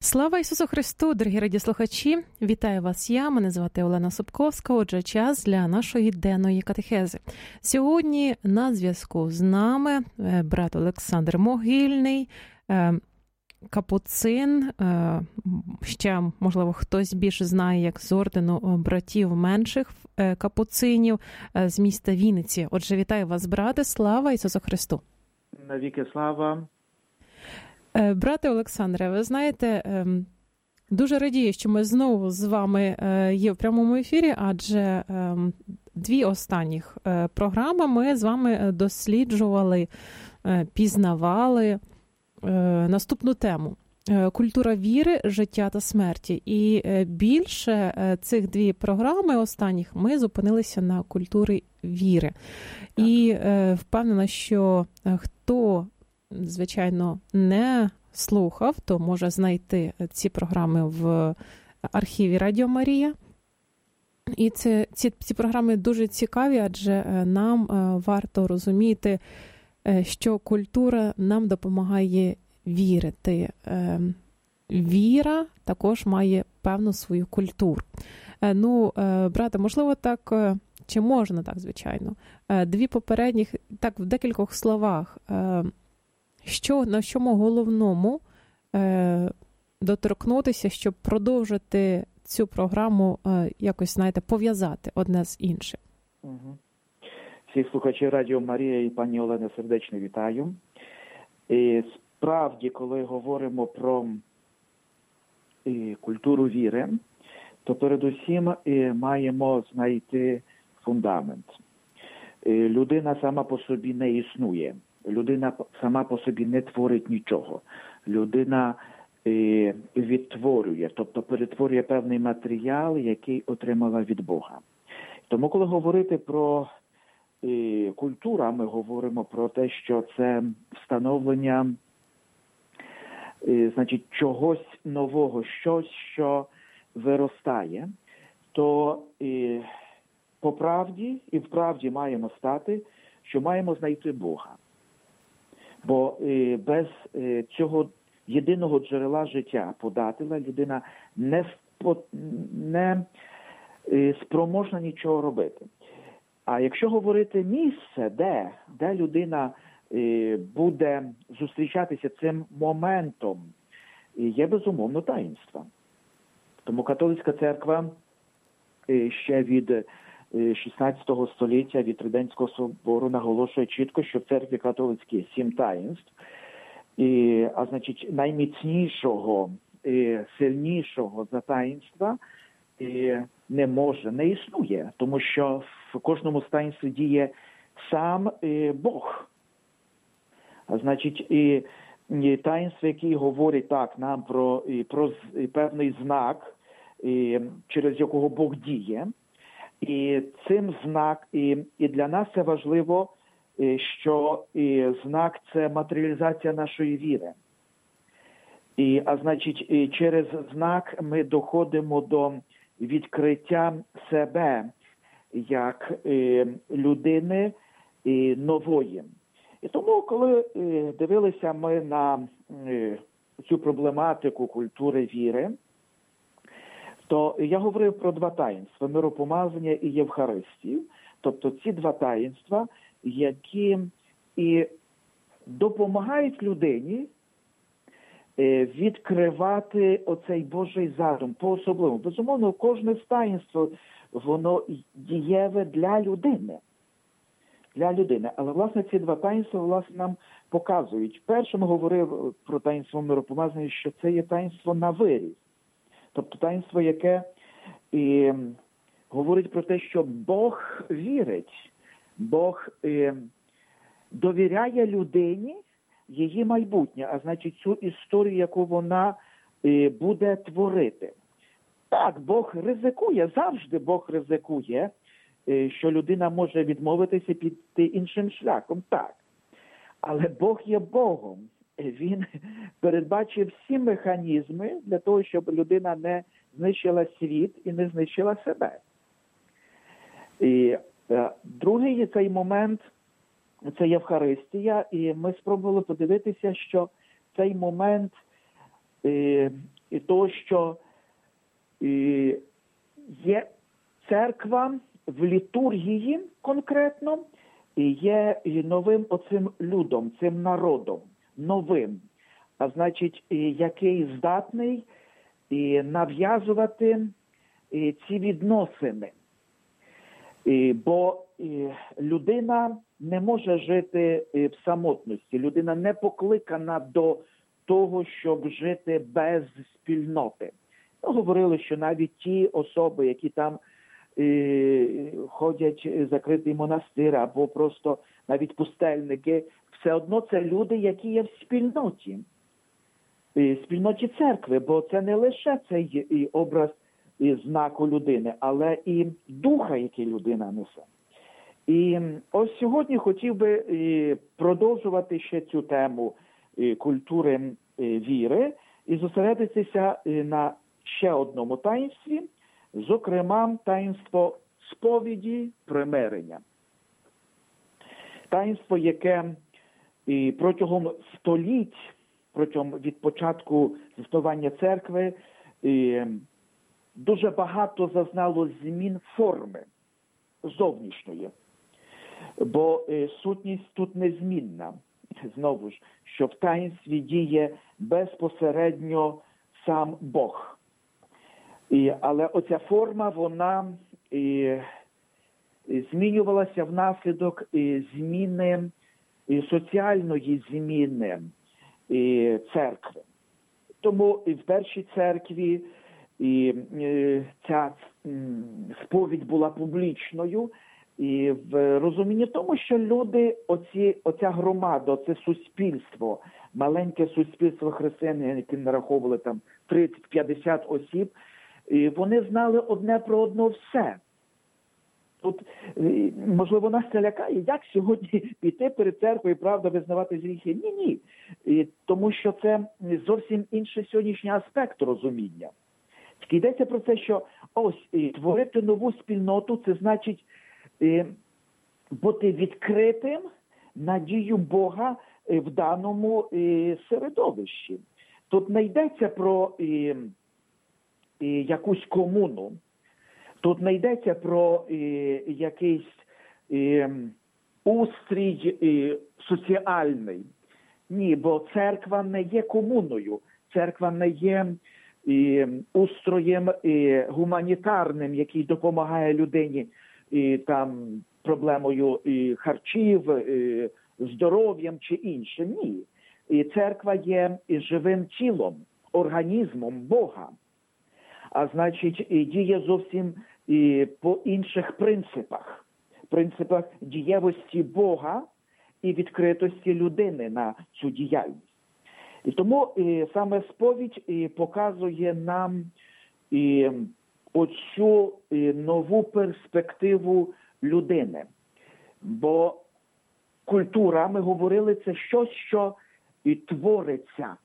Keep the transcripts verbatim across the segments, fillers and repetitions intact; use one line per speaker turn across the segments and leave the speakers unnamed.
Слава Ісусу Христу, дорогі радіослухачі! Вітаю вас я, мене звати Олена Собковська, отже, час для нашої денної катехези. Сьогодні на зв'язку з нами брат Олександр Могильний, капуцин, ще, можливо, хтось більше знає, як з ордену братів менших капуцинів з міста Вінниці. Отже, вітаю вас, брате, слава Ісусу Христу!
Навіки слава!
Брате Олександре, ви знаєте, дуже радію, що ми знову з вами є в прямому ефірі, адже дві останніх програми ми з вами досліджували, пізнавали наступну тему – культура віри, життя та смерті. І більше цих дві програми останніх ми зупинилися на культурі віри. Так. І впевнена, що хто, звичайно, не слухав, то може знайти ці програми в архіві Радіо Марія. І це, ці, ці програми дуже цікаві, адже нам варто розуміти, що культура нам допомагає вірити. Віра також має певну свою культуру. Ну, брате, можливо, так, чи можна так, звичайно, дві попередніх, так, в декількох словах, Що, на чому головному е, доторкнутися, щоб продовжити цю програму, е, якось, знаєте, пов'язати одне з іншим?
Угу. Всіх слухачів Радіо Марія і пані Олени сердечно вітаю. І справді, коли говоримо про і, культуру віри, то передусім і, маємо знайти фундамент. І, людина сама по собі не існує. Людина сама по собі не творить нічого. Людина е, відтворює, тобто перетворює певний матеріал, який отримала від Бога. Тому, коли говорити про е, культуру, ми говоримо про те, що це встановлення е, значить, чогось нового, щось, що виростає, то е, по правді і вправді маємо стати, що маємо знайти Бога. Бо е, без е, цього єдиного джерела життя, подателя, людина не, спо, не е, спроможна нічого робити. А якщо говорити місце, де, де людина е, буде зустрічатися цим моментом, є безумовно таїнства. Тому католицька церква е, ще від шістнадцятого століття від Триденського собору наголошує чітко, що в церкві католицькій сім таїнств, і, а значить найміцнішого, і сильнішого за таїнства і не може, не існує, тому що в кожному з таїнств діє сам і Бог. А значить, і, і таїнства, які говорять так нам про, і, про і певний знак, і, через якого Бог діє. І цим знак, і, і для нас це важливо, і, що і знак – це матеріалізація нашої віри. І, а значить, і через знак ми доходимо до відкриття себе як і, людини і, нової. І тому, коли і, дивилися ми на і, цю проблематику культури віри, то я говорив про два таїнства – миропомазання і Євхаристію. Тобто ці два таїнства, які і допомагають людині відкривати оцей Божий задум по-особливому. Безумовно, кожне з таїнств, воно дієве для людини. Для людини. Але, власне, ці два таїнства, власне, нам показують. Першим говорив про таїнство миропомазання, що це є таїнство на виріс. Тобто таїнство, яке і, говорить про те, що Бог вірить, Бог і, довіряє людині її майбутнє, а значить цю історію, яку вона і, буде творити. Так, Бог ризикує, завжди Бог ризикує, і, що людина може відмовитися піти іншим шляхом, так. Але Бог є Богом. Він передбачив всі механізми для того, щоб людина не знищила світ і не знищила себе. І е, другий є цей момент, це Євхаристія, і ми спробували подивитися, що цей момент е, і того, що і, є церква в літургії конкретно, і є і новим оцим людом, цим народом, новим, а значить, і, який здатний і, нав'язувати і, ці відносини. І, бо і, людина не може жити і, в самотності, людина не покликана до того, щоб жити без спільноти. Ми говорили, що навіть ті особи, які там і, ходять в закритий монастир, або просто навіть пустельники, все одно це люди, які є в спільноті, в спільноті церкви, бо це не лише цей і, образ і, знаку людини, але і духа, який людина несе. І ось сьогодні хотів би і, продовжувати ще цю тему і, культури і, віри і зосередитися і, на ще одному таїнстві, зокрема, таїнство сповіді примирення. Таїнство, яке і протягом століть, протягом від початку заснування церкви, і дуже багато зазнало змін форми зовнішньої. Бо і, сутність тут незмінна. Знову ж, що в таїнстві діє безпосередньо сам Бог. І, але оця форма, вона і, і змінювалася внаслідок і, зміни, і соціальної зміни і, церкви. Тому і в першій церкві і, і, ця м, сповідь була публічною, і в розумінні тому, що люди, оці, оця громада, це суспільство, маленьке суспільство християн, які нараховували там тридцять-п'ятдесят осіб, і вони знали одне про одного все. Тут, можливо, нас це лякає, як сьогодні піти перед церквою, правда, визнавати гріхи? Ні-ні. І, тому що це зовсім інший сьогоднішній аспект розуміння. Тільки йдеться про те, що ось, і, творити нову спільноту, це значить і, бути відкритим на дію Бога і, в даному і, середовищі. Тут не йдеться про і, і, якусь комуну, тут не йдеться про і, якийсь і, устрій і, соціальний. Ні, бо церква не є комуною, церква не є і, устроєм і, гуманітарним, який допомагає людині і, там, проблемою і, харчів, і, здоров'ям чи інше. Ні. І церква є і, живим тілом, організмом Бога. А значить, і діє зовсім і по інших принципах. Принципах дієвості Бога і відкритості людини на цю діяльність. І тому і, саме сповідь і, показує нам і, оцю і, нову перспективу людини. Бо культура, ми говорили, це щось, що і твориться.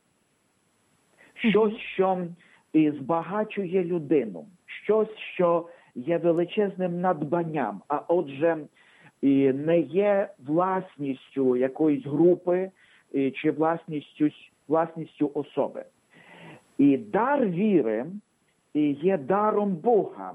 Щось, що і збагачує людину. Щось, що є величезним надбанням, а отже, і не є власністю якоїсь групи і, чи власністю, власністю особи. І дар віри і є даром Бога.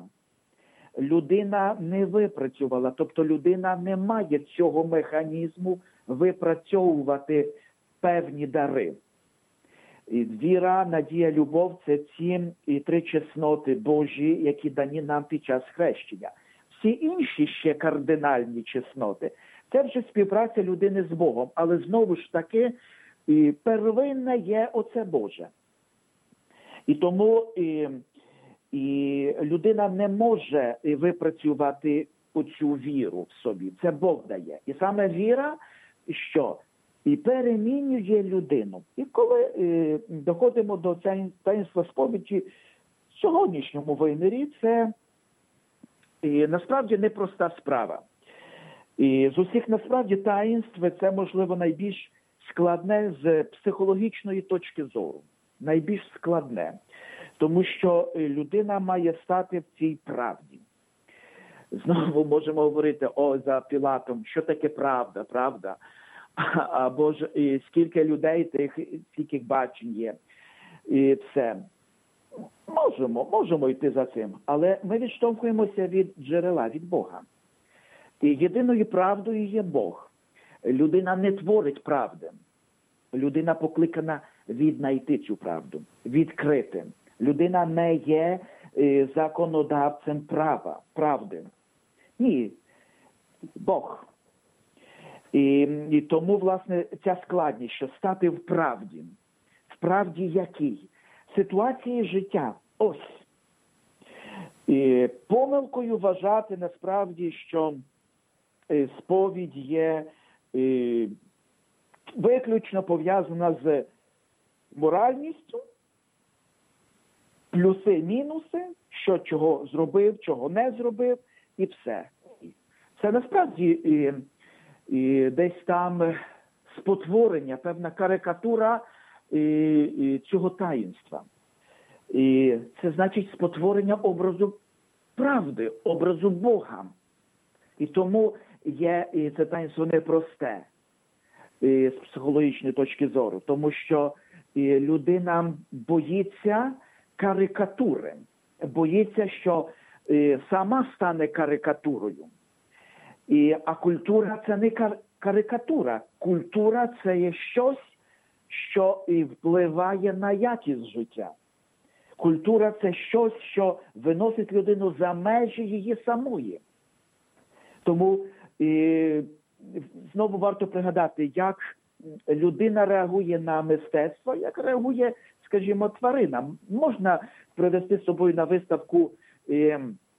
Людина не випрацювала, тобто людина не має цього механізму випрацьовувати певні дари. І віра, надія, любов – це ці і три чесноти Божі, які дані нам під час хрещення. Всі інші ще кардинальні чесноти – це вже співпраця людини з Богом. Але знову ж таки, і первинне є оце Боже. І тому і, і людина не може випрацювати оцю віру в собі. Це Бог дає. І саме віра, що? І перемінює людину. І коли е, доходимо до таїнства сповіді в сьогоднішньому вимірі, це е, насправді непроста справа. І з усіх насправді таїнств це, можливо, найбільш складне з психологічної точки зору. Найбільш складне. Тому що людина має стати в цій правді. Знову можемо говорити, о, за Пілатом, що таке правда, правда? Або ж і скільки людей, тих, скільки бачень є. І все. Можемо, можемо йти за цим, але ми відштовхуємося від джерела, від Бога. І єдиною правдою є Бог. Людина не творить правди. Людина покликана віднайти цю правду, відкрити. Людина не є е, законодавцем права, правди. Ні, Бог. І, і тому, власне, ця складність, що стати в правді. В правді якій? Ситуації життя. Ось. І помилкою вважати насправді, що е, сповідь є е, виключно пов'язана з моральністю, плюси, мінуси, що чого зробив, чого не зробив, і все. Це насправді і, і десь там спотворення, певна карикатура і, і цього таїнства. І це значить спотворення образу правди, образу Бога. І тому є і це таїнство непросте і, з психологічної точки зору, тому що і, людина боїться карикатури, боїться, що і, сама стане карикатурою. І, а культура – це не кар- карикатура. Культура – це є щось, що і впливає на якість життя. Культура – це щось, що виносить людину за межі її самої. Тому і, знову варто пригадати, як людина реагує на мистецтво, як реагує, скажімо, тварина. Можна привезти з собою на виставку і,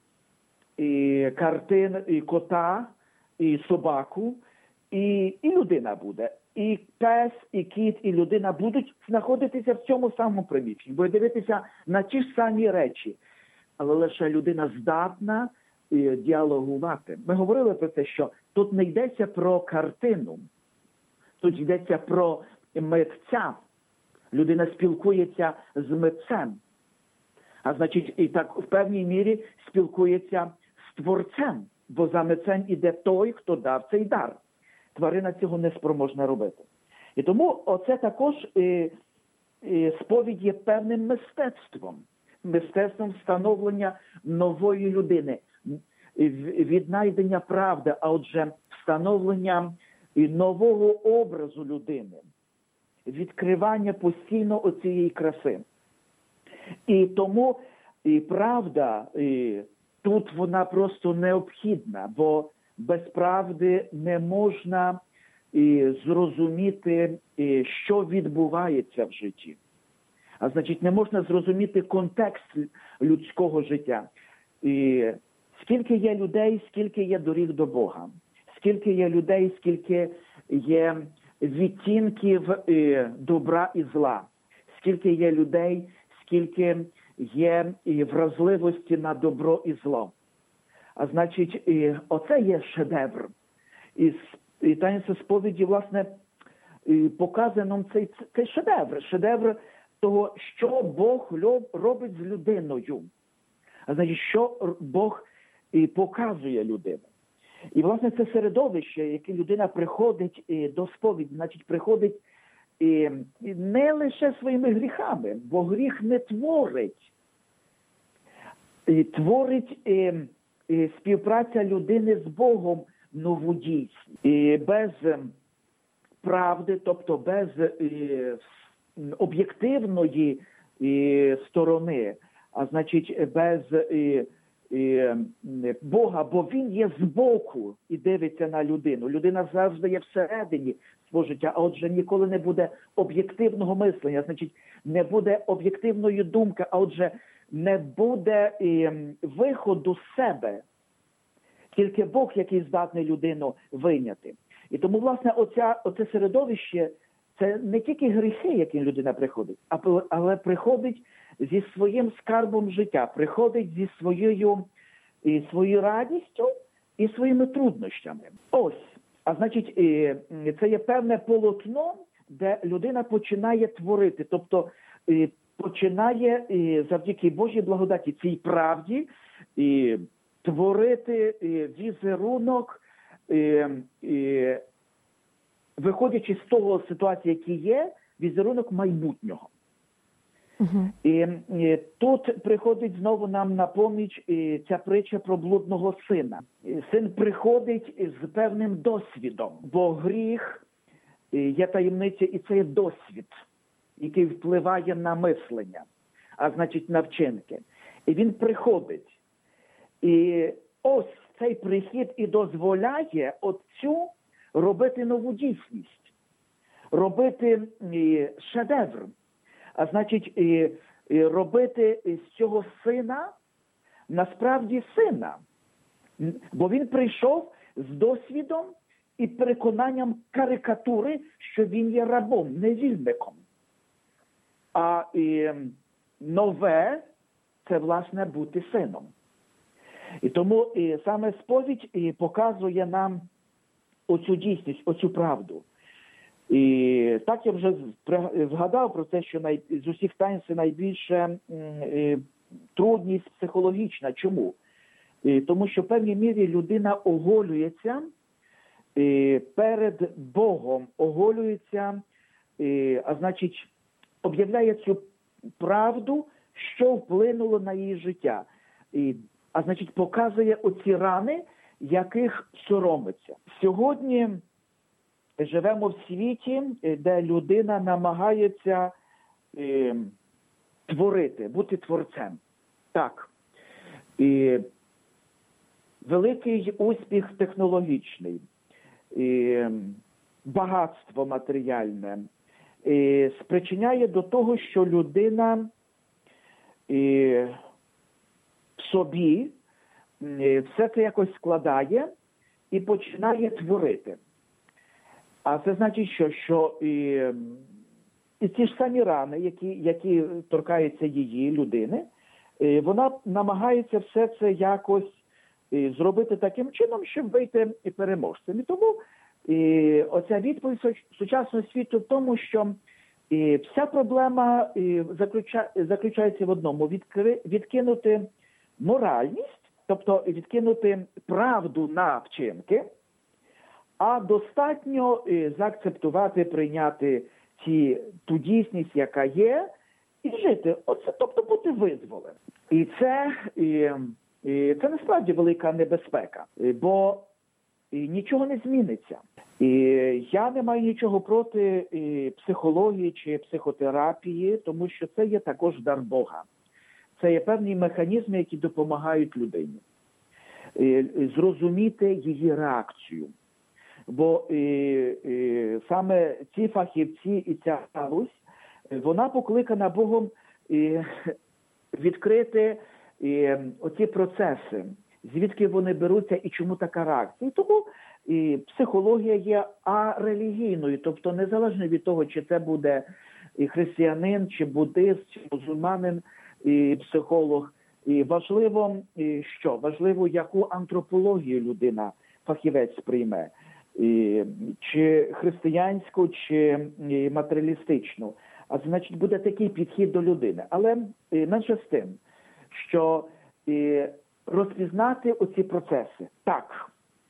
і картин, і кота, і собаку, і, і людина буде. І пес, і кіт, і людина будуть знаходитися в цьому самому приміщенні, будуть дивитися на ті ж самі речі. Але лише людина здатна і, діалогувати. Ми говорили про те, що тут не йдеться про картину, тут йдеться про митця. Людина спілкується з митцем. А значить, і так в певній мірі спілкується з творцем, бо за митцем іде той, хто дав цей дар. Тварина цього не спроможна робити. І тому оце також і, і сповідь є певним мистецтвом. Мистецтвом встановлення нової людини, віднайдення правди, а отже, встановлення нового образу людини, відкривання постійно оцієї краси. І тому і правда і, тут вона просто необхідна, бо без правди не можна і, зрозуміти, і, що відбувається в житті. А значить, не можна зрозуміти контекст людського життя. І скільки є людей, скільки є доріг до Бога. Скільки є людей, скільки є відтінків і, добра і зла. Скільки є людей, скільки є і вразливості на добро і зло. А значить, і оце є шедевр. І, і таїнство сповіді, власне, і показує нам цей, цей шедевр. Шедевр того, що Бог робить з людиною. А значить, що Бог і показує людину. І, власне, це середовище, яке людина приходить і до сповіді, значить, приходить і, і не лише своїми гріхами, бо гріх не творить. І творить і, і співпраця людини з Богом нову дійсність. І без правди, тобто без і, об'єктивної і, сторони, а значить без і, і, Бога, бо Він є збоку і дивиться на людину. Людина завжди є всередині свого життя, а отже ніколи не буде об'єктивного мислення, значить не буде об'єктивної думки, а отже не буде і, виходу з себе. Тільки Бог, який здатний людину вийняти. І тому, власне, оця, оце середовище – це не тільки гріхи, яким людина приходить, але приходить зі своїм скарбом життя, приходить зі своєю, і своєю радістю і своїми труднощами. Ось. А значить, і, це є певне полотно, де людина починає творити, тобто і, починає і, завдяки Божій благодаті цій правді і, творити і, візерунок, і, і, виходячи з того ситуації, які є, візерунок майбутнього. Uh-huh. І, і тут приходить знову нам на поміч і ця притча про блудного сина. І син приходить з певним досвідом, бо гріх є таємниця, і це є досвід, який впливає на мислення, а значить на вчинки. І він приходить. І ось цей прихід і дозволяє отцю робити нову дійсність, робити і, шедевр, а значить і, і робити з цього сина насправді сина. Бо він прийшов з досвідом і переконанням карикатури, що він є рабом, невільником. А і, нове – це, власне, бути сином. І тому і, саме сповідь і, показує нам оцю дійсність, оцю правду. І так я вже згадав про те, що най... з усіх таїнств найбільше і, трудність психологічна. Чому? І, тому що в певній мірі людина оголюється і, перед Богом, оголюється, і, а значить, об'являє цю правду, що вплинуло на її життя. І, а значить, показує оці рани, яких соромиться. Сьогодні живемо в світі, де людина намагається е, творити, бути творцем. Так. І великий успіх технологічний, і багатство матеріальне і спричиняє до того, що людина і в собі і все це якось складає і починає творити. А це значить, що, що і, і ті ж самі рани, які, які торкаються її, людини, і вона намагається все це якось і, зробити таким чином, щоб вийти і переможцем. І тому і, оця відповідь сучасного світу в тому, що і, вся проблема і, заключа, заключається в одному – відкри, відкинути моральність, тобто відкинути правду на вчинки, а достатньо і, заакцептувати, прийняти ці, ту дійсність, яка є, і жити. Оце, тобто бути визволеним. І це, і, і це насправді велика небезпека, бо і нічого не зміниться. І я не маю нічого проти і, психології чи психотерапії, тому що це є також дар Бога. Це є певні механізми, які допомагають людині і, зрозуміти її реакцію. Бо і, і, саме ці фахівці і ця галузь, вона покликана Богом і, відкрити і, оці процеси, звідки вони беруться і чому така реакція. І тому і, психологія є арелігійною, тобто незалежно від того, чи це буде і християнин, чи буддист, чи мусульманин, і психолог. І важливо, і що? Важливо, яку антропологію людина, фахівець прийме. І, чи християнську, чи і, матеріалістичну. А значить, буде такий підхід до людини. Але і, менше з тим, що і, розпізнати оці процеси. Так.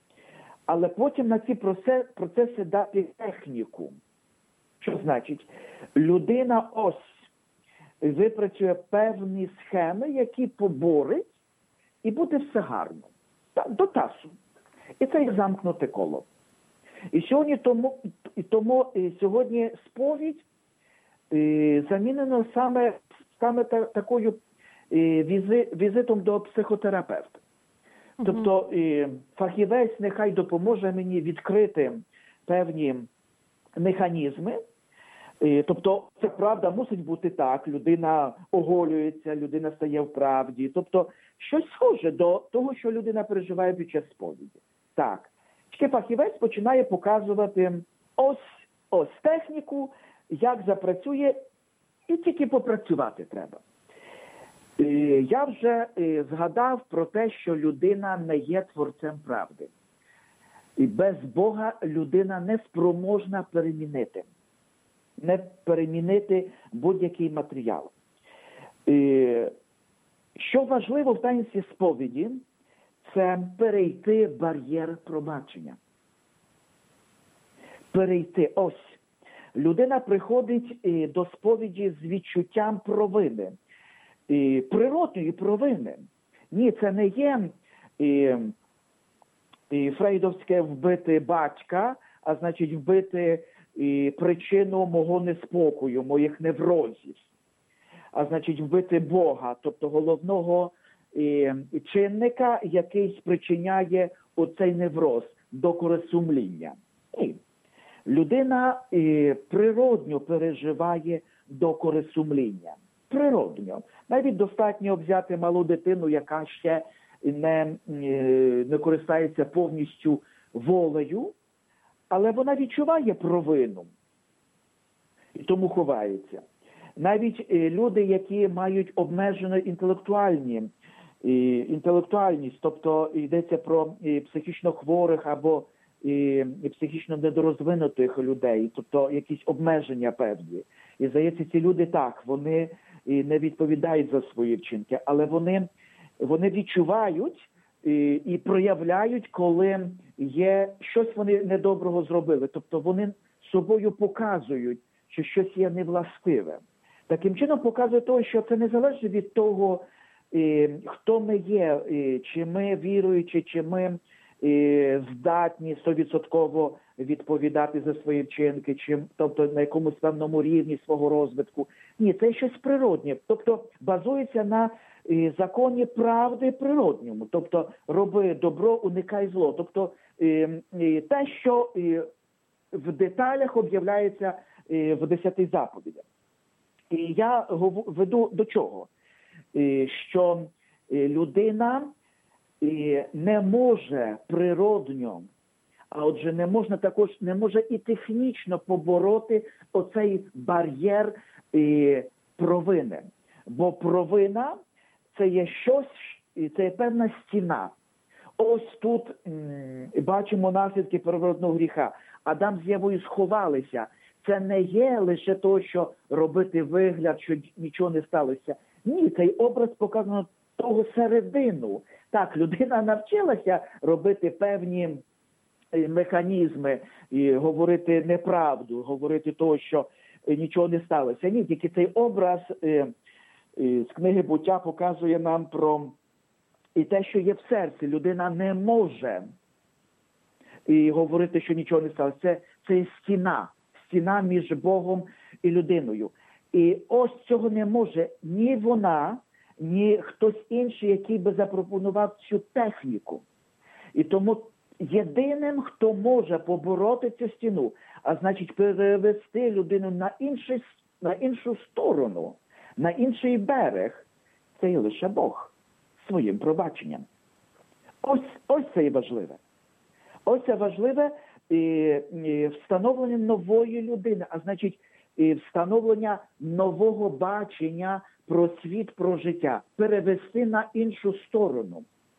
Але потім на ці процеси, процеси дати техніку. Що значить? Людина ось випрацює певні схеми, які поборить, і буде все гарно. До часу. І це як замкнуте коло. І сьогодні тому, і тому і сьогодні сповідь і, замінено саме, саме та, такою і, візи, візитом до психотерапевта. Uh-huh. Тобто і, фахівець нехай допоможе мені відкрити певні механізми. І, тобто це правда мусить бути так, людина оголюється, людина стає в правді. Тобто щось схоже до того, що людина переживає під час сповіді. Так. Тільки фахівець починає показувати ось, ось техніку, як запрацює, і тільки попрацювати треба. І я вже і, згадав про те, що людина не є творцем правди. І без Бога людина не спроможна перемінити. Не перемінити будь-який матеріал. І, що важливо в таїнстві сповіді, це перейти бар'єр пробачення. Перейти ось. людина приходить до сповіді з відчуттям провини, природної провини. Ні, це не є і, і фрейдовське вбити батька, а значить вбити і, причину мого неспокою, моїх неврозів. А значить вбити Бога, тобто головного і, і чинника, який спричиняє оцей невроз, докори сумління. Ні. Людина і, природньо переживає докори сумління. Природньо. Навіть достатньо взяти малу дитину, яка ще не, не користається повністю волею, але вона відчуває провину і тому ховається. Навіть люди, які мають обмежену інтелектуальні, інтелектуальність, тобто йдеться про психічно хворих або психічно недорозвинутих людей, тобто якісь обмеження певні. І, здається, ці люди так, вони не відповідають за свої вчинки, але вони, вони відчувають і, і проявляють, коли є щось вони недоброго зробили. Тобто вони собою показують, що щось є невластиве. Таким чином показує того, що це не залежить від того, і, хто ми є, і, чи ми віруючі, чи ми і, здатні стовідсотково відповідати за свої вчинки, чи, тобто на якомусь певному рівні свого розвитку. Ні, це щось природнє, тобто базується на і, законі правди природньому, тобто роби добро, уникай зло. Тобто і, і, те, що і, в деталях об'являється і, в десяти заповідях. І я веду до чого? І, що і, людина і, не може природньо, а отже, не можна також, не може і технічно побороти оцей бар'єр і, провини. Бо провина – це є щось, і це є певна стіна. Ось тут м, бачимо наслідки первородного гріха. Адам з Євою сховалися. Це не є лише то, що робити вигляд, що нічого не сталося. Ні, цей образ показано того середину. Так, людина навчилася робити певні механізми, і говорити неправду, говорити того, що нічого не сталося. Ні, тільки цей образ е, е, з книги «Буття» показує нам про і те, що є в серці. Людина не може і говорити, що нічого не сталося. Це, це стіна. Стіна між Богом і людиною. І ось цього не може ні вона, ні хтось інший, який би запропонував цю техніку. І тому єдиним, хто може побороти цю стіну, а значить перевести людину на, інший, на іншу сторону, на інший берег, це є лише Бог своїм пробаченням. Ось, ось це і важливе. Ось це важливе і, і встановлення нової людини, а значить і встановлення нового бачення про світ, про життя, перевести на іншу сторону.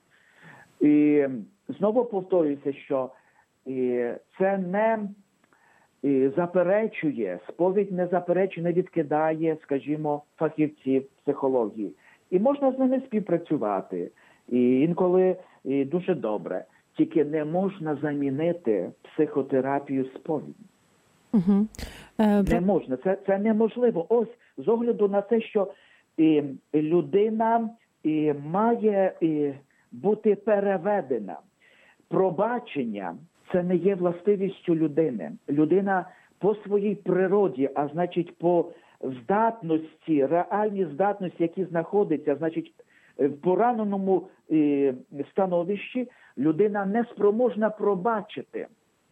І знову повторюється, що і це не і заперечує, сповідь не заперечує, не відкидає, скажімо, фахівців психології. І можна з ними співпрацювати, і інколи і дуже добре. Тільки не можна замінити психотерапію сповіді.
Угу. Е,
не можна, це, це неможливо. Ось, з огляду на те, що і, людина і, має і, бути переведена. Пробачення – це не є властивістю людини. Людина по своїй природі, а значить по здатності, реальній здатності, які знаходяться, значить в пораненому і, становищі, людина не спроможна пробачити.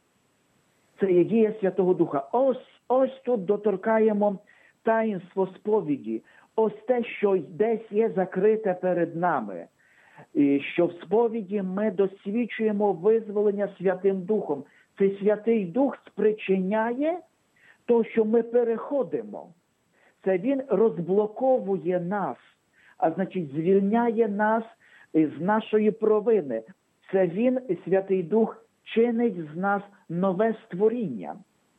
Це є дія Святого Духа. Ось, ось тут доторкаємо таїнство сповіді. Ось те, що десь є закрите перед нами. І що в сповіді ми досвідчуємо визволення Святим Духом. Цей Святий Дух спричиняє то, що ми переходимо. Це він розблоковує нас, а значить звільняє нас з нашої провини. Це він, Святий Дух, чинить з нас нове створіння.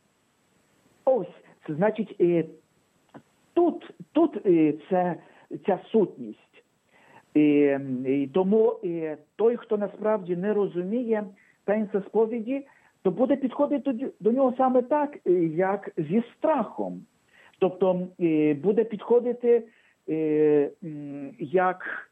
Ось, це значить, і тут, тут і це, ця сутність. І, і тому і той, хто насправді не розуміє таїнства сповіді, то буде підходити до, до нього саме так, як зі страхом. Тобто буде підходити як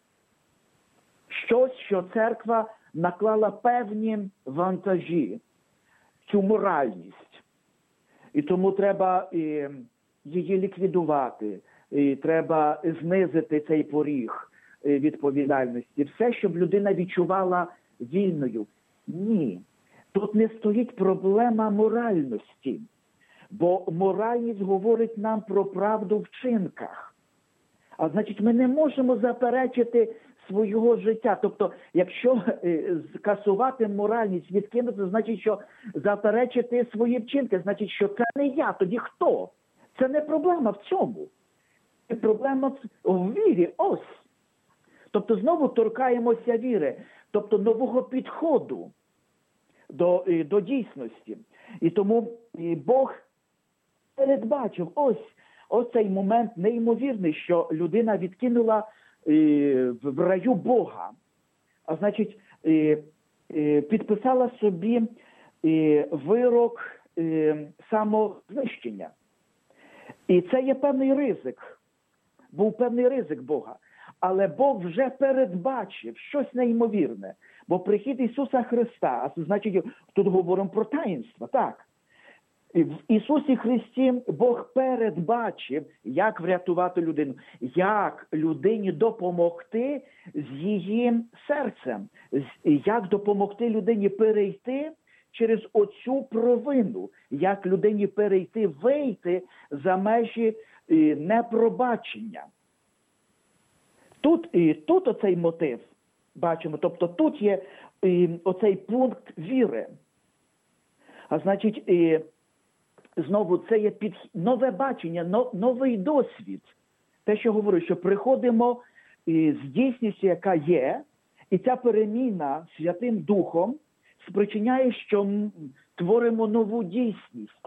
щось, що церква наклала певні вантажі, цю моральність. І тому треба її ліквідувати, і треба знизити цей поріг відповідальності. Все, щоб людина відчувала вільною. Ні. Тут не стоїть проблема моральності. Бо моральність говорить нам про правду в вчинках. А значить, ми не можемо заперечити свого життя. Тобто, якщо скасувати моральність, відкинути, значить, що заперечити свої вчинки, значить, що це не я, тоді хто? Це не проблема в цьому. Це проблема в вірі. Ось. Тобто, знову торкаємося віри. Тобто, нового підходу до, до дійсності. І тому і Бог передбачив ось, ось цей момент неймовірний, що людина відкинула е, в раю Бога. А значить, е, е, підписала собі е, вирок е, самознищення. І це є певний ризик. Був певний ризик Бога. Але Бог вже передбачив щось неймовірне. Бо прихід Ісуса Христа, а значить, тут говоримо про таїнство, так. В Ісусі Христі Бог передбачив, як врятувати людину, як людині допомогти з її серцем, як допомогти людині перейти через оцю провину, як людині перейти, вийти за межі непробачення. Тут, і тут оцей мотив, бачимо, тобто тут є і, оцей пункт віри. А значить, і, знову це є під, нове бачення, но, новий досвід. Те, що говорю, що приходимо і, з дійсністю, яка є, і ця переміна Святим Духом спричиняє, що творимо нову дійсність.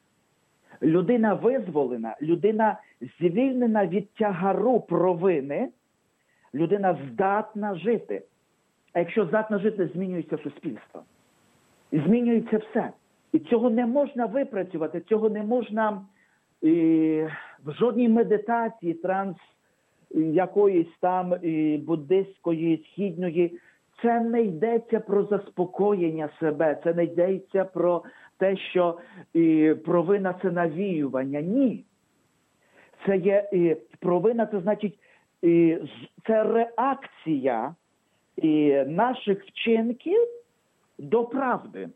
Людина визволена, людина звільнена від тягару провини, людина здатна жити. А якщо здатна жити, змінюється суспільство. І змінюється все. І цього не можна випрацювати, цього не можна і, в жодній медитації, транс якоїсь там і, буддистської, східної. Це не йдеться про заспокоєння себе, це не йдеться про те, що і, провина – це навіювання. Ні. Це є і, провина – це значить, і, це реакція і, наших вчинків до правди.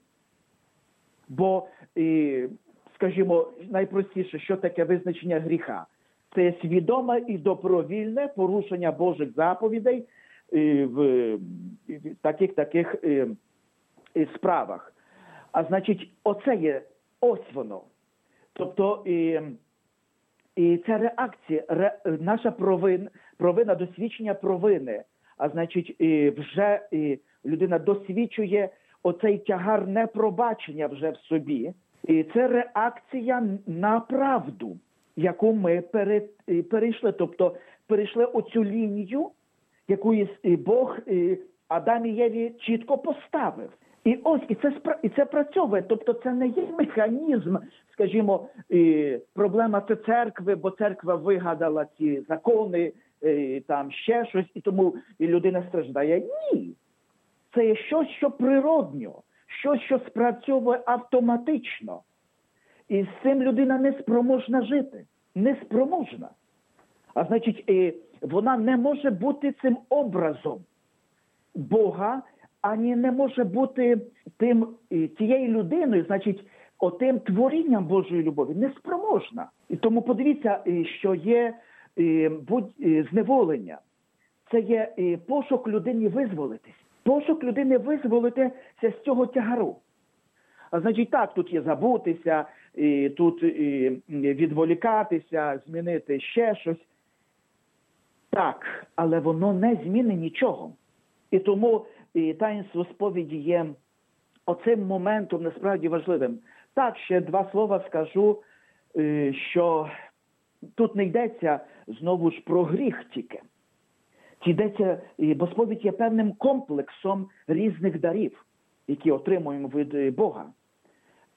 Бо, і, скажімо, найпростіше, що таке визначення гріха? Це свідоме і добровільне порушення Божих заповідей і, в, і, в таких таких і, і справах. А значить, оце є, ось воно. Тобто, і, і ця реакція, ре, наша провина, провина, досвідчення провини, а значить, і вже і людина досвідчує оцей тягар непробачення вже в собі. І це реакція на правду, яку ми пере, перейшли. Тобто перейшли оцю лінію, яку Бог Адам і Єві чітко поставив. І ось, і це, і це працьовує. Тобто це не є механізм, скажімо, проблема це церкви, бо церква вигадала ці закони, там ще щось, і тому і людина страждає. Ні. Це є щось, що природньо, щось, що спрацьовує автоматично. І з цим людина не спроможна жити. Не спроможна. А значить, вона не може бути цим образом Бога, ані не може бути тим, тією людиною, значить, отим творінням Божої любові. Не спроможна. І тому подивіться, що є зневолення. Це є пошук людині визволитись. Пошук людини визволитися з цього тягару. А значить, так, тут є забутися, і тут і відволікатися, змінити ще щось. Так, але воно не змінить нічого. І тому і таїнство сповіді є оцим моментом насправді важливим. Так, ще два слова скажу, що тут не йдеться знову ж про гріх тільки. Йдеться, бо сповідь є певним комплексом різних дарів, які отримуємо від Бога.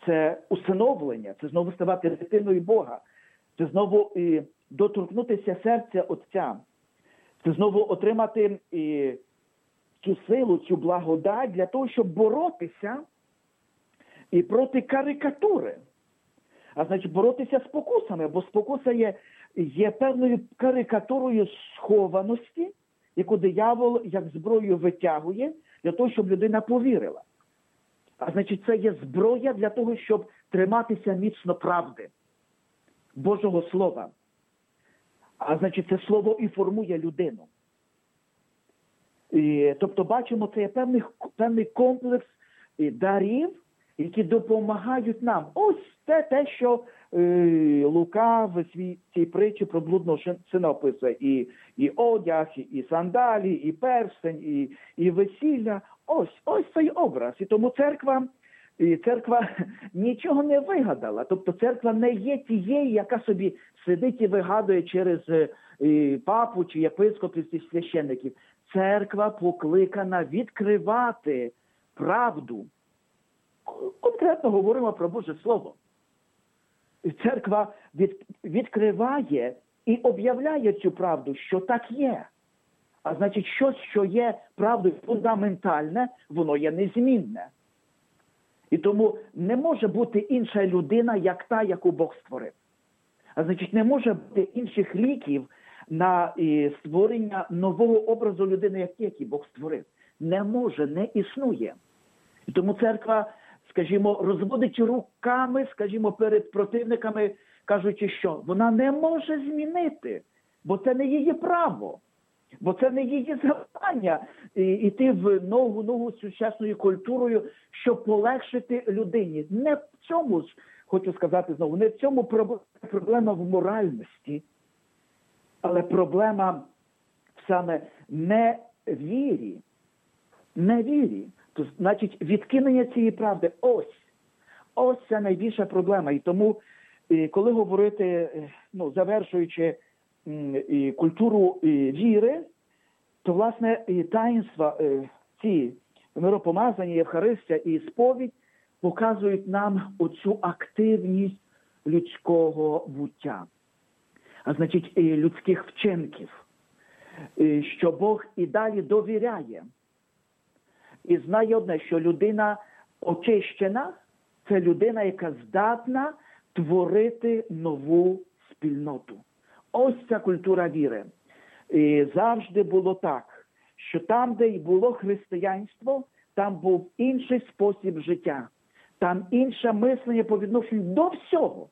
це усиновлення, це знову ставати дитиною Бога, це знову і, доторкнутися серця Отця, це знову отримати і, цю силу, цю благодать для того, щоб боротися і проти карикатури. А значить, боротися з спокусами, бо спокуса є, є певною карикатурою схованості, яку диявол як зброю витягує для того, щоб людина повірила. А значить, це є зброя для того, щоб триматися міцно правди, Божого Слова. А значить, це слово і формує людину. І, тобто, бачимо, це є певний, певний комплекс дарів, які допомагають нам. Ось це те, що е, Лука в свій, цій притчі про блудного сина описує. І, і одяг, і, і сандалі, і перстень, і, і весілля. Ось, ось цей образ. І тому церква, і церква нічого не вигадала. Тобто церква не є тією, яка собі сидить і вигадує через е, папу чи єпископів чи священників. Церква покликана відкривати правду. Конкретно говоримо про Боже Слово. Церква від, відкриває і об'являє цю правду, що так є. А значить, щось, що є правдою фундаментальне, воно є незмінне. І тому не може бути інша людина, як та, яку Бог створив. А значить, не може бути інших ліків на і, створення нового образу людини, як який Бог створив. Не може, не існує. І тому церква, скажімо, розводить руками, скажімо, перед противниками, кажучи, що вона не може змінити, бо це не її право, бо це не її завдання йти в ногу-ногу з сучасною культурою, щоб полегшити людині. Не в цьому, хочу сказати знову, не в цьому проблема в моральності, але проблема саме не вірі, не вірі. То, значить, відкинення цієї правди, ось, ось це найбільша проблема. І тому, коли говорити, ну, завершуючи і культуру і віри, то, власне, і таїнства, ці миропомазання, Євхаристія і сповідь показують нам оцю активність людського буття. А значить, і людських вчинків, і що Бог і далі довіряє. І знає одне, що людина очищена – це людина, яка здатна творити нову спільноту. Ось ця культура віри. І завжди було так, що там, де й було християнство, там був інший спосіб життя. Там інше мислення по відношенню до всього.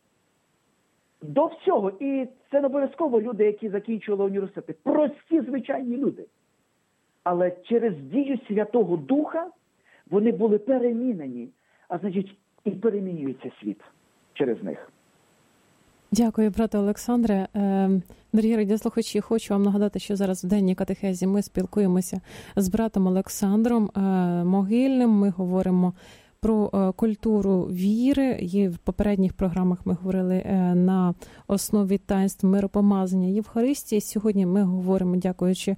До всього. І це не обов'язково люди, які закінчували університети. Прості, звичайні люди. Але через дію Святого Духа вони були перемінені. А значить, і перемінюється світ через них.
Дякую, брате Олександре. Дорогі радіослухачі, хочу вам нагадати, що зараз в денній катехезі ми спілкуємося з братом Олександром Могильним. Ми говоримо про культуру віри. І в попередніх програмах ми говорили на основі таїнств миропомазання Євхаристії. Сьогодні ми говоримо, дякуючи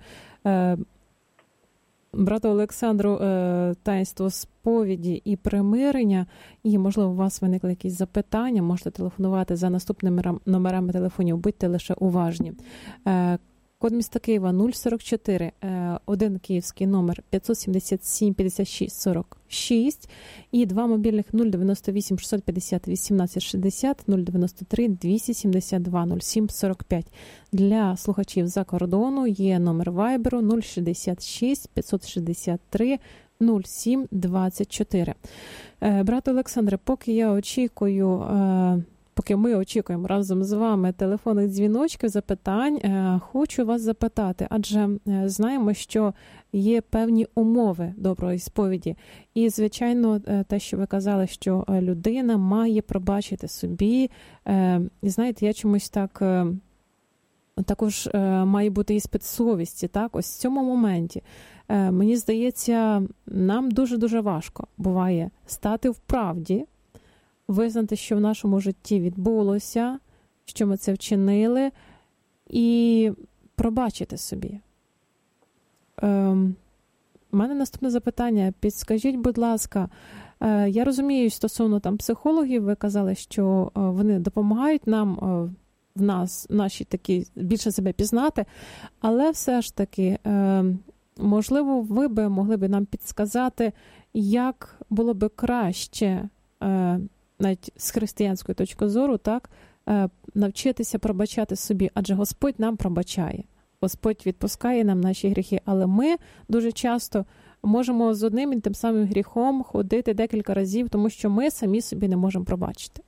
брату Олександру, таїнство сповіді і примирення. І, можливо, у вас виникли якісь запитання, можете телефонувати за наступними номерами телефонів, будьте лише уважні. Код міста Києва нуль сорок чотири, один київський номер п'ятсот сімдесят сім п'ятдесят шість сорок шість і два мобільних нуль дев'яносто вісім шістсот п'ятдесят вісімнадцять шістдесят, нуль дев'яносто три двісті сімдесят два нуль сім сорок п'ять. Для слухачів за кордону є номер вайберу нуль шістдесят шість п'ятсот шістдесят три нуль сім двадцять чотири. Брате Олександре, поки я очікую... Поки ми очікуємо разом з вами телефонних дзвіночків, запитань, хочу вас запитати, адже знаємо, що є певні умови доброї сповіді. І, звичайно, те, що ви казали, що людина має пробачити собі. І, знаєте, я чомусь так... Також має бути іспит совісті, так? Ось в цьому моменті. Мені здається, нам дуже-дуже важко буває стати в правді, визнати, що в нашому житті відбулося, що ми це вчинили, і пробачити собі. У мене наступне запитання. Підскажіть, будь ласка, Я розумію, стосовно там психологів, ви казали, що вони допомагають нам в нас, наші такі, більше себе пізнати, але все ж таки, можливо, ви би могли б нам підсказати, як було би краще, навіть з християнської точки зору, так, навчитися пробачати собі, адже Господь нам пробачає. Господь відпускає нам наші гріхи, але ми дуже часто можемо з одним і тим самим гріхом ходити декілька разів, тому що ми самі собі не можемо пробачити.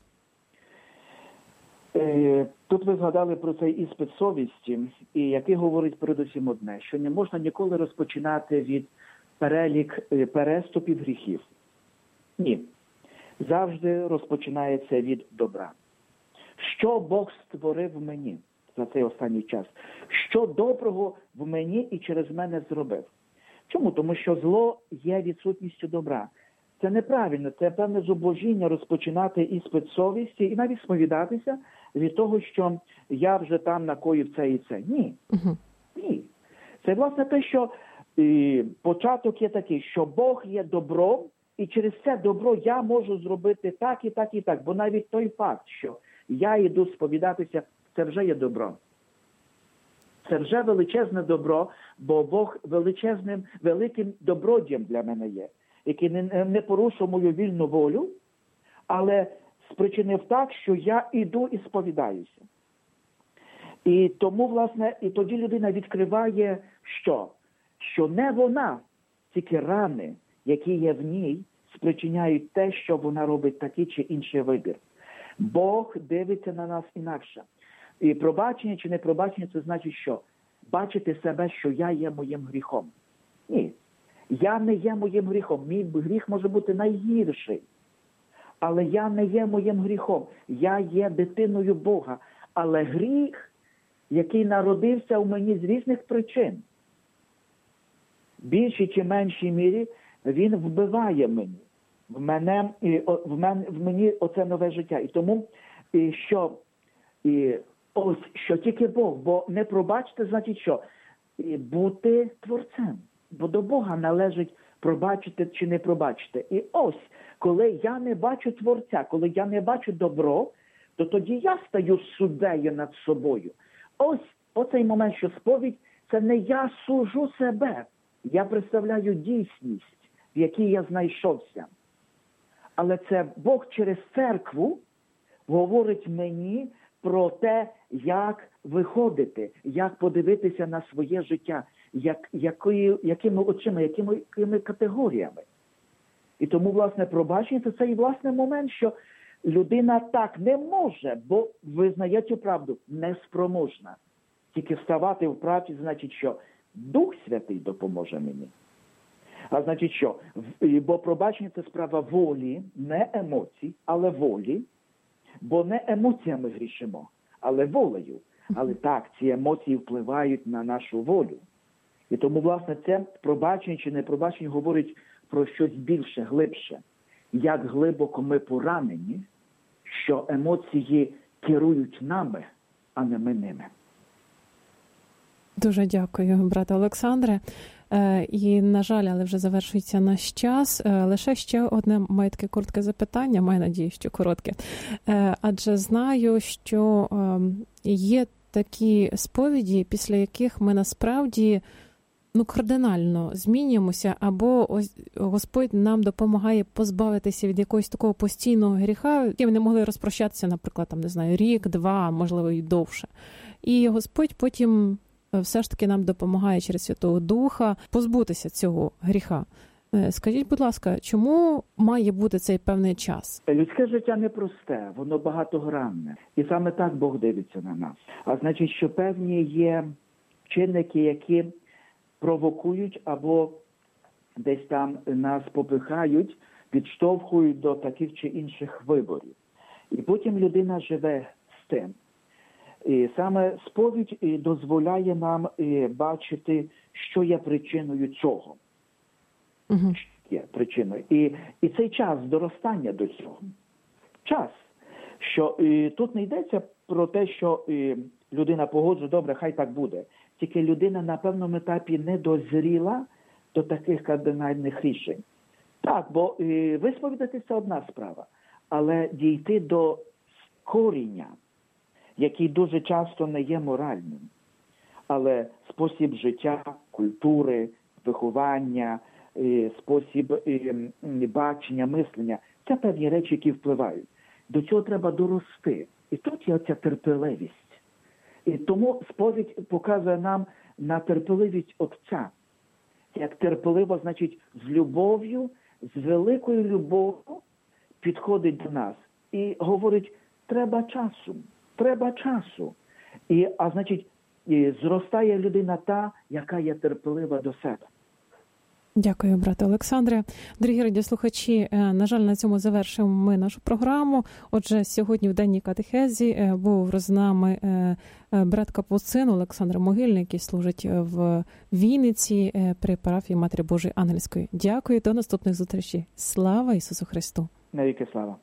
Тут ви згадали про цей іспит совісті, і який говорить передусім одне, що не можна ніколи розпочинати від перелік переступів гріхів. Ні. Завжди розпочинається від добра. Що Бог створив в мені за цей останній час? Що доброго в мені і через мене зробив? Чому? Тому що зло є відсутністю добра. Це неправильно, це певне зубожіння розпочинати іспит совісті і навіть сповідатися від того, що я вже там накоїв це і це. Ні. Uh-huh. Ні. Це, власне, те, що і, початок є такий, що Бог є добром, і через це добро я можу зробити так і так і так. Бо навіть той факт, що я йду сповідатися, це вже є добро. Це вже величезне добро, бо Бог величезним, великим добродієм для мене є, який не, не порушив мою вільну волю, але спричинив так, що я іду і сповідаюся. І тому, власне, і тоді людина відкриває, що? Що не вона, тільки рани, які є в ній, спричиняють те, що вона робить такий чи інший вибір. Бог дивиться на нас інакше. І пробачення чи не пробачення, це значить що? Бачити себе, що я є моїм гріхом. Ні. Я не є моїм гріхом. Мій гріх може бути найгірший. Але я не є моїм гріхом. Я є дитиною Бога. Але гріх, який народився у мені з різних причин, в більшій чи меншій мірі, він вбиває мені. В, мене, в, мене, в мені оце нове життя. І тому, і що, і ось, що тільки Бог, бо не пробачити, значить що? І бути творцем. Бо до Бога належить пробачити чи не пробачити. І ось, коли я не бачу творця, коли я не бачу добро, то тоді я стаю суддею над собою. Ось, оцей момент, що сповідь, це не я суджу себе. Я представляю дійсність, в якій я знайшовся. Але це Бог через церкву говорить мені про те, як виходити, як подивитися на своє життя, як, якої, якими очима, якими, якими категоріями. І тому, власне, пробачення – це цей, власне, момент, що людина так не може, бо визнає цю правду, неспроможна. Тільки вставати в правді, значить, що Дух Святий допоможе мені. А значить що? Бо пробачення – це справа волі, не емоцій, але волі. Бо не емоціями грішимо, але волею. Але так, ці емоції впливають на нашу волю. І тому, власне, це пробачення чи не пробачення говорить про щось більше, глибше. Як глибоко ми поранені, що емоції керують нами, а не ми ними.
Дуже дякую, брате Олександре. І, на жаль, але вже завершується наш час. Лише ще одне має таке коротке запитання, маю надію, що коротке. Адже знаю, що є такі сповіді, після яких ми насправді ну, кардинально змінюємося, або ось Господь нам допомагає позбавитися від якогось такого постійного гріха, яким не могли розпрощатися, наприклад, там, не знаю, рік, два, можливо, і довше. І Господь потім все ж таки нам допомагає через Святого Духа позбутися цього гріха. Скажіть, будь ласка, чому має бути цей певний час?
Людське життя непросте, воно багатогранне. І саме так Бог дивиться на нас. А значить, що певні є чинники, які провокують або десь там нас попихають, підштовхують до таких чи інших виборів. І потім людина живе з тим. І саме сповідь дозволяє нам бачити, що є причиною цього. Uh-huh. Що є причиною. І, і цей час доростання до цього. Час. Що і, тут не йдеться про те, що і, людина погоджує, добре, хай так буде. Тільки людина на певному етапі не дозріла до таких кардинальних рішень. Так, бо е, висповідати – це одна справа, але дійти до коріння, який дуже часто не є моральним, але спосіб життя, культури, виховання, е, спосіб е, бачення, мислення – це певні речі, які впливають. До цього треба дорости. І тут є оця терпеливість. І тому сповідь показує нам на терпеливість Отця. Як терпеливо, значить, з любов'ю, з великою любов'ю підходить до нас. І говорить, треба часу, треба часу. І, а значить, і зростає людина та, яка є терпелива до себе.
Дякую, брате Олександре. Дорогі радіослухачі, на жаль, на цьому завершимо ми нашу програму. Отже, сьогодні в денній катехезі був з нами брат Капуцин Олександр Могильний, який служить в Вінниці при парафії Матері Божої Ангельської. Дякую, до наступних зустрічей. Слава Ісусу Христу!
Навіки слава!